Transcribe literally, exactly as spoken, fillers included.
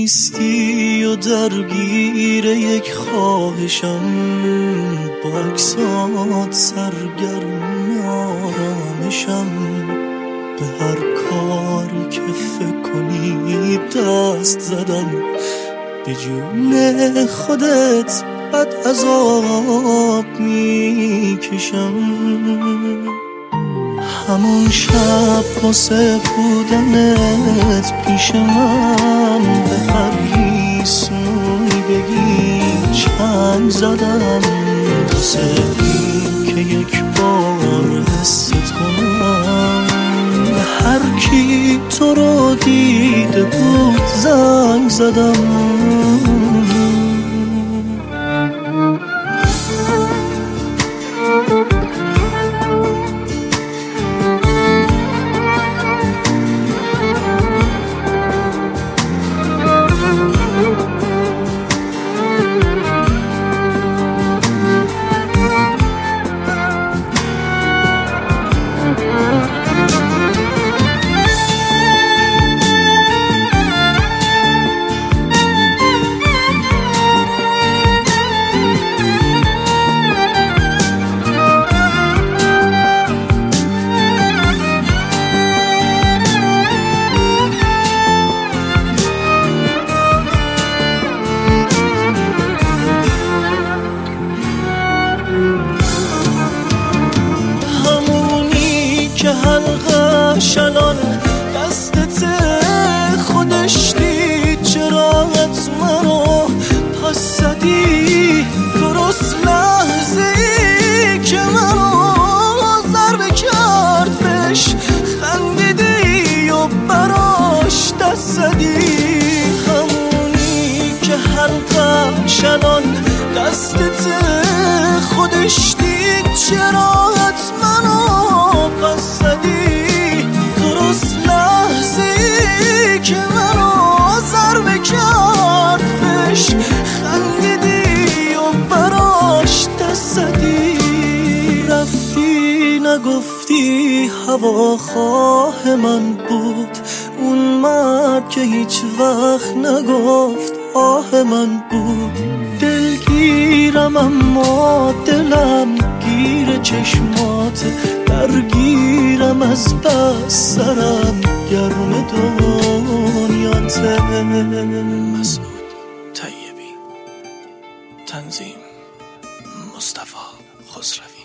نیستی و درگیر یک خواهشم، با عکسات سرگرم آرامشم. به هر کاری که فکر کنی دست زدم، به جون خودت بد عذاب میکشم. همون شب واسه بودنت پیش من، به هر ریسمونی بگی چند زدم، واسه این که یک بار حست کنم. هر کی تو رو دیده بود زنگ زدم. که حلقش الان دستت خودش دید، چراغت منو پس زدی درست لحظه ای که منو ضربه کرد بهش خندیدی و براش دست زدی. همونی که حلقش الان دستت خودش دید، چراغت منو پس زدی درست لحظه ای که منو ضربه کرد بهش خندیدی و براش دست زدی. رفتی نگفتی هواخواه من بود، اون مرد که هیچ وقت نگفت آه من بود. دلگیرم اما دلم گیر چشمات، درگیرم از بس سرم گرم دنیاته. مسعود طیبی، تنظیم مصطفی خسروی.